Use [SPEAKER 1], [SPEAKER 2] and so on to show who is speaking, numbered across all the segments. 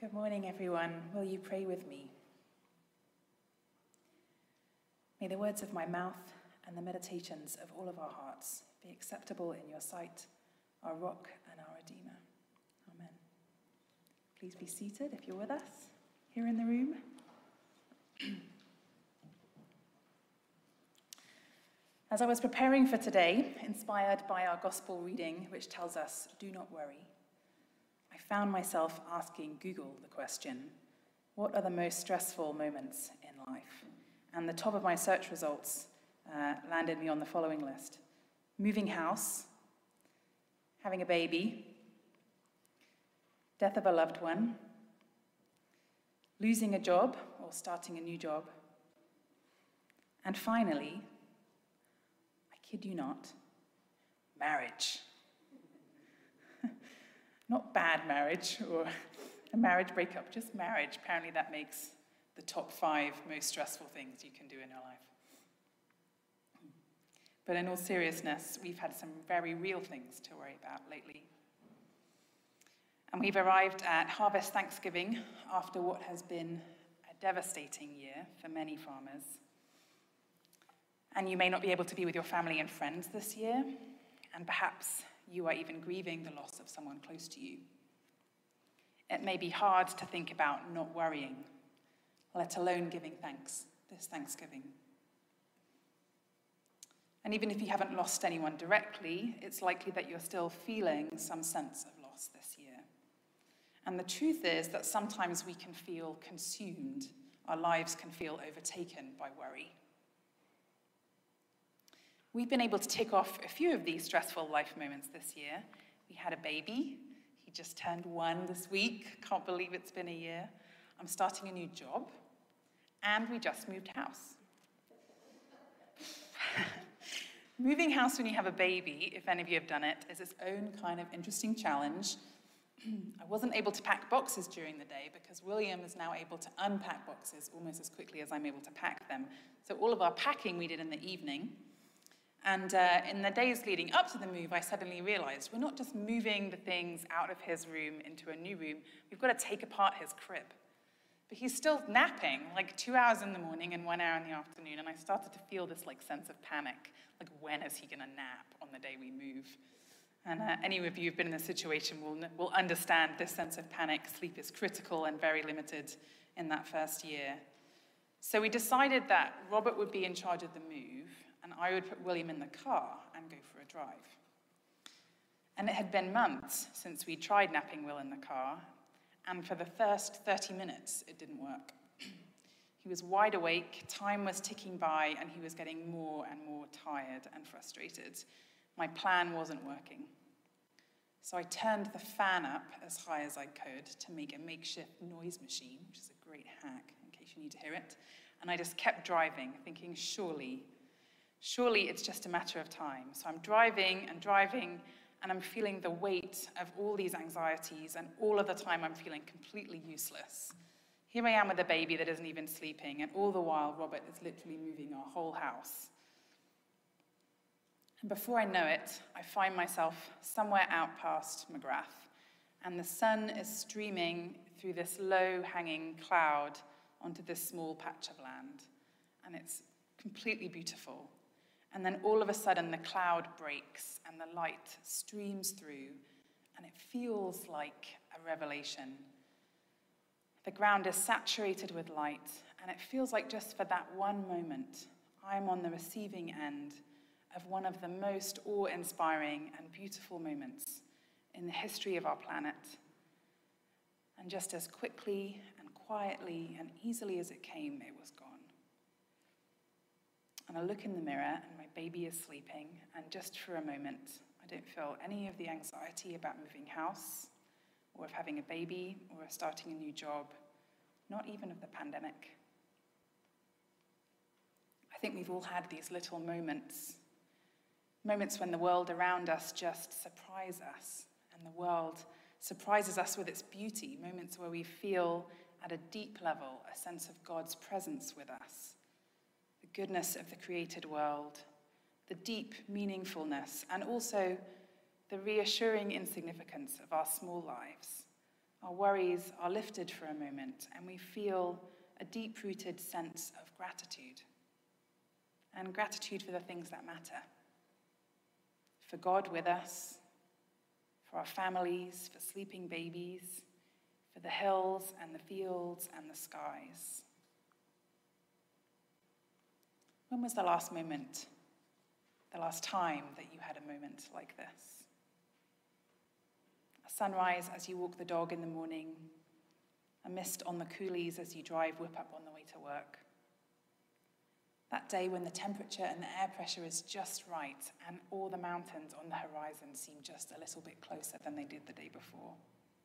[SPEAKER 1] Good morning, everyone. Will you pray with me? May the words of my mouth and the meditations of all of our hearts be acceptable in your sight, our rock and our Redeemer. Amen. Please be seated if you're with us here in the room. As I was preparing for today, inspired by our gospel reading, which tells us, "Do not worry," I found myself asking Google the question, what are the most stressful moments in life? And the top of my search results landed me on the following list: moving house, having a baby, death of a loved one, losing a job or starting a new job, and finally, I kid you not, marriage. Not bad marriage or a marriage breakup, just marriage. Apparently that makes the top 5 most stressful things you can do in your life. But in all seriousness, we've had some very real things to worry about lately. And we've arrived at Harvest Thanksgiving after what has been a devastating year for many farmers. And you may not be able to be with your family and friends this year, and perhaps you are even grieving the loss of someone close to you. It may be hard to think about not worrying, let alone giving thanks this Thanksgiving. And even if you haven't lost anyone directly, it's likely that you're still feeling some sense of loss this year. And the truth is that sometimes we can feel consumed. Our lives can feel overtaken by worry. We've been able to tick off a few of these stressful life moments this year. We had a baby. He just turned 1 this week. Can't believe it's been a year. I'm starting a new job. And we just moved house. Moving house when you have a baby, if any of you have done it, is its own kind of interesting challenge. I wasn't able to pack boxes during the day because William is now able to unpack boxes almost as quickly as I'm able to pack them. So all of our packing we did in the evening. And in the days leading up to the move, I suddenly realized we're not just moving the things out of his room into a new room, we've got to take apart his crib. But he's still napping, like 2 hours in the morning and 1 hour in the afternoon, and I started to feel this sense of panic, like when is he gonna nap on the day we move? And any of you who've been in this situation will understand this sense of panic. Sleep is critical and very limited in that first year. So we decided that Robert would be in charge of the move, and I would put William in the car and go for a drive. And it had been months since we tried napping Will in the car, and for the first 30 minutes, it didn't work. He was wide awake, time was ticking by, and he was getting more and more tired and frustrated. My plan wasn't working. So I turned the fan up as high as I could to make a makeshift noise machine, which is a great hack in case you need to hear it, and I just kept driving, thinking, surely it's just a matter of time. So I'm driving, and I'm feeling the weight of all these anxieties, and all of the time I'm feeling completely useless. Here I am with a baby that isn't even sleeping, and all the while Robert is literally moving our whole house. And before I know it, I find myself somewhere out past McGrath, and the sun is streaming through this low-hanging cloud onto this small patch of land, and it's completely beautiful. And then all of a sudden, the cloud breaks and the light streams through, and it feels like a revelation. The ground is saturated with light, and it feels like just for that one moment, I'm on the receiving end of one of the most awe-inspiring and beautiful moments in the history of our planet. And just as quickly and quietly and easily as it came, it was gone. And I look in the mirror, and my baby is sleeping, and just for a moment, I don't feel any of the anxiety about moving house, or of having a baby, or of starting a new job, not even of the pandemic. I think we've all had these little moments when the world around us just surprises us, and the world surprises us with its beauty, moments where we feel at a deep level a sense of God's presence with us. The goodness of the created world, the deep meaningfulness, and also the reassuring insignificance of our small lives, Our worries are lifted for a moment, and we feel a deep-rooted sense of gratitude. And gratitude for the things that matter. For God with us, for our families, for sleeping babies, for the hills and the fields and the skies. When was the last moment, the last time that you had a moment like this? A sunrise as you walk the dog in the morning, a mist on the coulees as you drive whip up on the way to work. That day when the temperature and the air pressure is just right and all the mountains on the horizon seem just a little bit closer than they did the day before.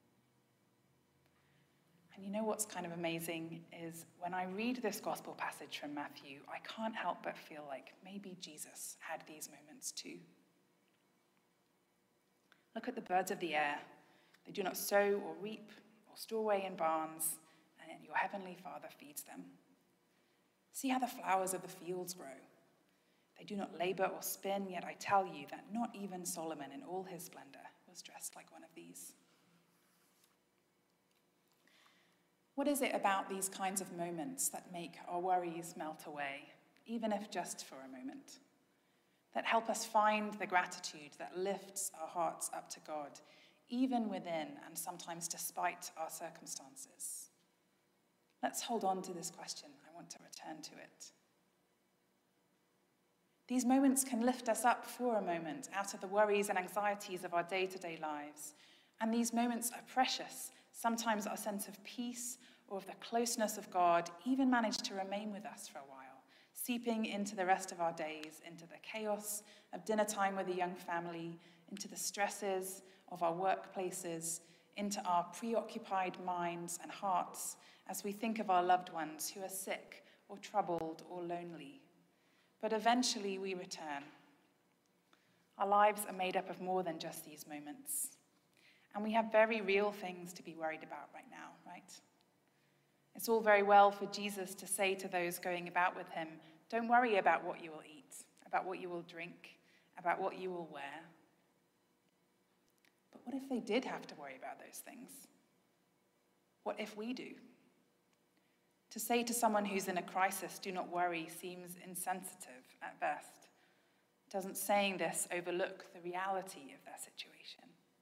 [SPEAKER 1] And you know what's kind of amazing is when I read this gospel passage from Matthew, I can't help but feel like maybe Jesus had these moments too. Look at the birds of the air. They do not sow or reap or store away in barns, and yet your heavenly Father feeds them. See how the flowers of the fields grow. They do not labor or spin, yet I tell you that not even Solomon in all his splendor was dressed like one of these. What is it about these kinds of moments that make our worries melt away, even if just for a moment? That help us find the gratitude that lifts our hearts up to God, even within and sometimes despite our circumstances? Let's hold on to this question. I want to return to it. These moments can lift us up for a moment out of the worries and anxieties of our day-to-day lives. And these moments are precious. Sometimes our sense of peace or of the closeness of God even manage to remain with us for a while, seeping into the rest of our days, into the chaos of dinner time with a young family, into the stresses of our workplaces, into our preoccupied minds and hearts as we think of our loved ones who are sick or troubled or lonely. But eventually we return. Our lives are made up of more than just these moments. And we have very real things to be worried about right now, right? It's all very well for Jesus to say to those going about with him, don't worry about what you will eat, about what you will drink, about what you will wear. But what if they did have to worry about those things? What if we do? To say to someone who's in a crisis, do not worry, seems insensitive at best. Doesn't saying this overlook the reality of their situation?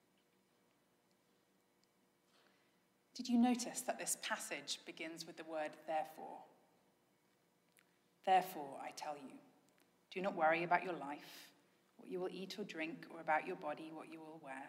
[SPEAKER 1] Did you notice that this passage begins with the word therefore? Therefore, I tell you, do not worry about your life, what you will eat or drink, or about your body, what you will wear.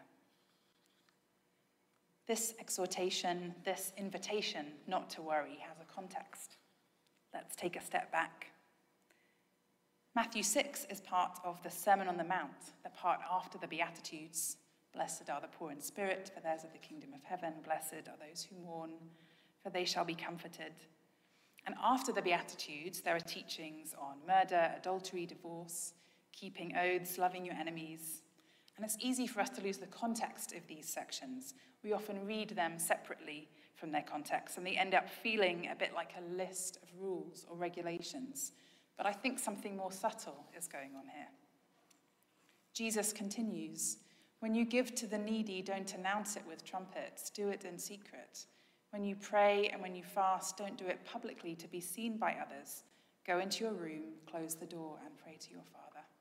[SPEAKER 1] This exhortation, this invitation not to worry has a context. Let's take a step back. Matthew 6 is part of the Sermon on the Mount, the part after the Beatitudes. Blessed are the poor in spirit, for theirs is the kingdom of heaven. Blessed are those who mourn, for they shall be comforted. And after the Beatitudes, there are teachings on murder, adultery, divorce, keeping oaths, loving your enemies. And it's easy for us to lose the context of these sections. We often read them separately from their context, and they end up feeling a bit like a list of rules or regulations. But I think something more subtle is going on here. Jesus continues, when you give to the needy, don't announce it with trumpets, do it in secret. When you pray and when you fast, don't do it publicly to be seen by others. Go into your room, close the door, and pray to your Father.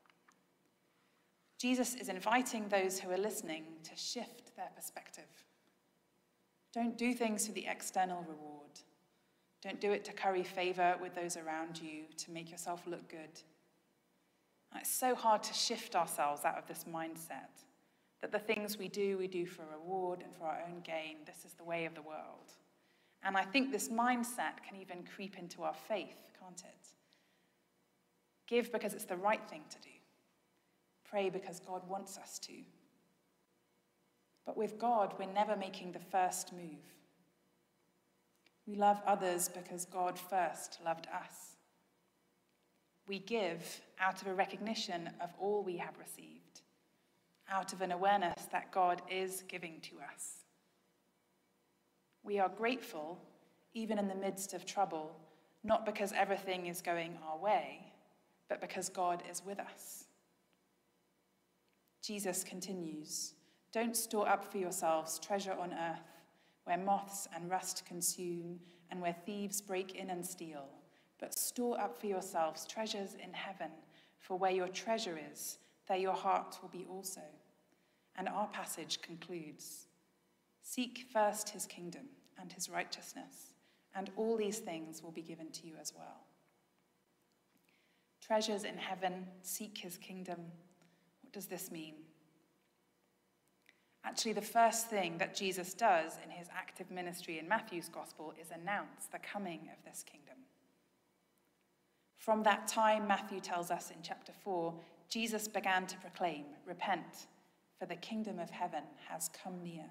[SPEAKER 1] Jesus is inviting those who are listening to shift their perspective. Don't do things for the external reward. Don't do it to curry favor with those around you, to make yourself look good. And it's so hard to shift ourselves out of this mindset that the things we do for reward and for our own gain. This is the way of the world. And I think this mindset can even creep into our faith, can't it? Give because it's the right thing to do. Pray because God wants us to. But with God, we're never making the first move. We love others because God first loved us. We give out of a recognition of all we have received, out of an awareness that God is giving to us. We are grateful, even in the midst of trouble, not because everything is going our way, but because God is with us. Jesus continues, don't store up for yourselves treasure on earth, where moths and rust consume, and where thieves break in and steal. But store up for yourselves treasures in heaven, for where your treasure is, there your heart will be also. And our passage concludes, seek first his kingdom and his righteousness, and all these things will be given to you as well. Treasures in heaven, seek his kingdom. What does this mean? Actually, the first thing that Jesus does in his active ministry in Matthew's gospel is announce the coming of this kingdom. From that time, Matthew tells us in chapter 4, Jesus began to proclaim, repent, for the kingdom of heaven has come near.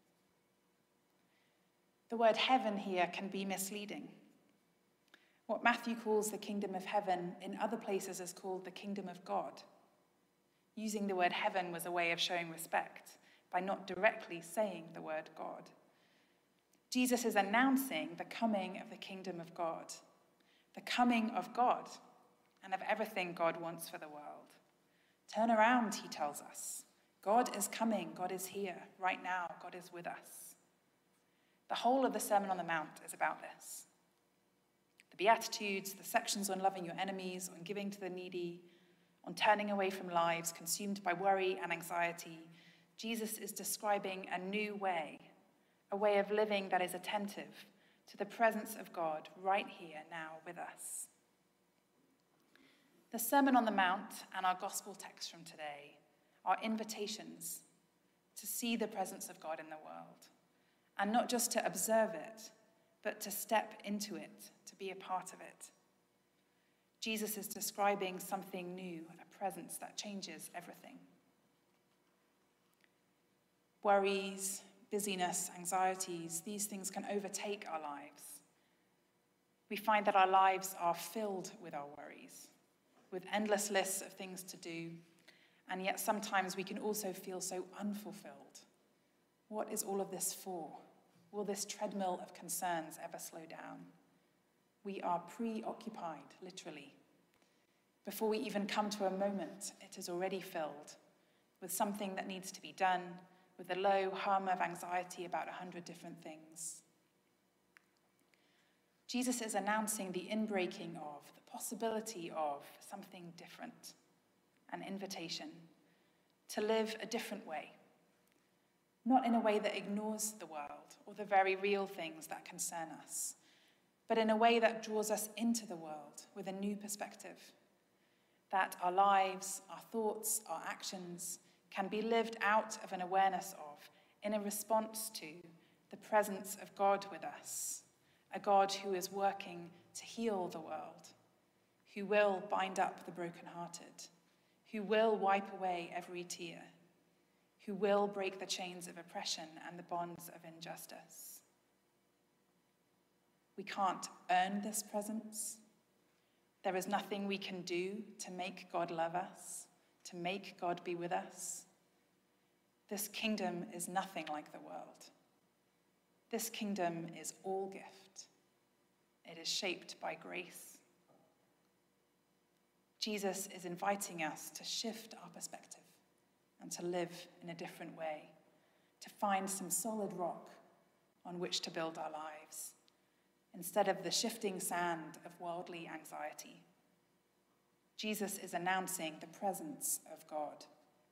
[SPEAKER 1] The word heaven here can be misleading. What Matthew calls the kingdom of heaven in other places is called the kingdom of God. Using the word heaven was a way of showing respect by not directly saying the word God. Jesus is announcing the coming of the kingdom of God, the coming of God, and of everything God wants for the world. Turn around, he tells us. God is coming. God is here right now. God is with us. The whole of the Sermon on the Mount is about this. The Beatitudes, the sections on loving your enemies, on giving to the needy, on turning away from lives consumed by worry and anxiety, Jesus is describing a new way, a way of living that is attentive to the presence of God right here now with us. The Sermon on the Mount and our gospel text from today are invitations to see the presence of God in the world, and not just to observe it, but to step into it, to be a part of it. Jesus is describing something new, a presence that changes everything. Worries, busyness, anxieties, these things can overtake our lives. We find that our lives are filled with our worries, with endless lists of things to do, and yet sometimes we can also feel so unfulfilled. What is all of this for? Will this treadmill of concerns ever slow down? We are preoccupied, literally. Before we even come to a moment, it is already filled with something that needs to be done, with a low hum of anxiety about 100 different things. Jesus is announcing the inbreaking of, the possibility of something different, an invitation to live a different way, not in a way that ignores the world or the very real things that concern us, but in a way that draws us into the world with a new perspective, that our lives, our thoughts, our actions can be lived out of an awareness of, in a response to the presence of God with us, a God who is working to heal the world, who will bind up the brokenhearted, who will wipe away every tear, who will break the chains of oppression and the bonds of injustice. We can't earn this presence. There is nothing we can do to make God love us, to make God be with us. This kingdom is nothing like the world. This kingdom is all gift. It is shaped by grace. Jesus is inviting us to shift our perspective and to live in a different way, to find some solid rock on which to build our lives, instead of the shifting sand of worldly anxiety. Jesus is announcing the presence of God.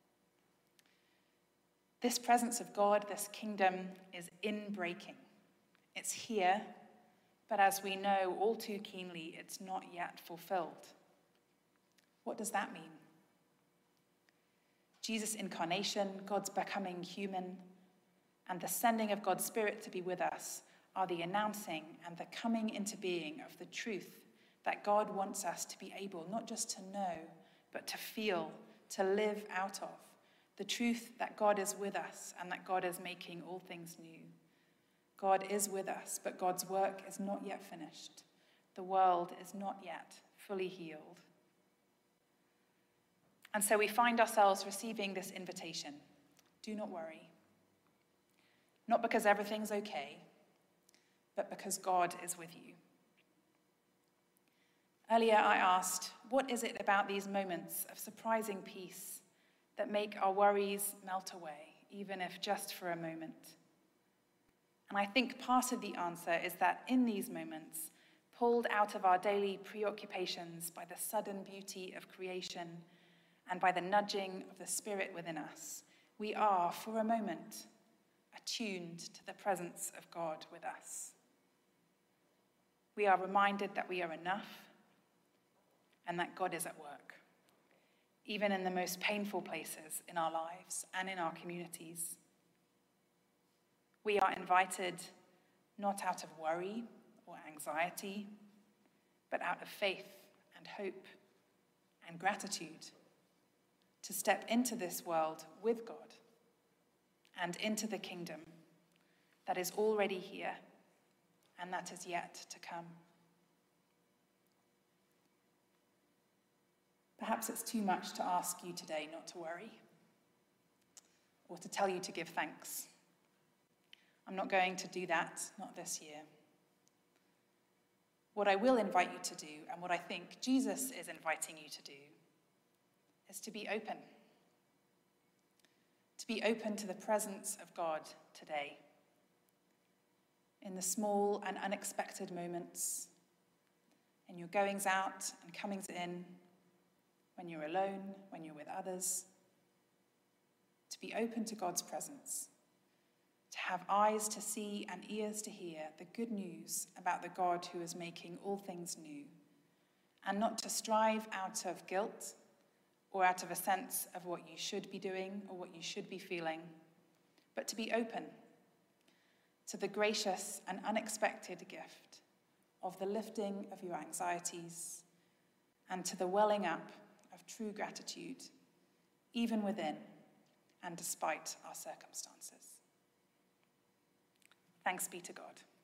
[SPEAKER 1] This presence of God, this kingdom, is inbreaking. It's here, but as we know all too keenly, it's not yet fulfilled. What does that mean? Jesus' incarnation, God's becoming human, and the sending of God's Spirit to be with us are the announcing and the coming into being of the truth that God wants us to be able not just to know, but to feel, to live out of. The truth that God is with us and that God is making all things new. God is with us, but God's work is not yet finished. The world is not yet fully healed. And so we find ourselves receiving this invitation. Do not worry. Not because everything's okay, but because God is with you. Earlier I asked, what is it about these moments of surprising peace that make our worries melt away, even if just for a moment? And I think part of the answer is that in these moments, pulled out of our daily preoccupations by the sudden beauty of creation and by the nudging of the Spirit within us, we are, for a moment, attuned to the presence of God with us. We are reminded that we are enough and that God is at work, even in the most painful places in our lives and in our communities. We are invited not out of worry or anxiety, but out of faith and hope and gratitude to step into this world with God and into the kingdom that is already here and that is yet to come. Perhaps it's too much to ask you today not to worry or to tell you to give thanks. I'm not going to do that, not this year. What I will invite you to do, and what I think Jesus is inviting you to do, is to be open. To be open to the presence of God today. In the small and unexpected moments, in your goings out and comings in, when you're alone, when you're with others. To be open to God's presence. To have eyes to see and ears to hear the good news about the God who is making all things new, and not to strive out of guilt or out of a sense of what you should be doing or what you should be feeling, but to be open to the gracious and unexpected gift of the lifting of your anxieties and to the welling up of true gratitude, even within and despite our circumstances. Thanks be to God.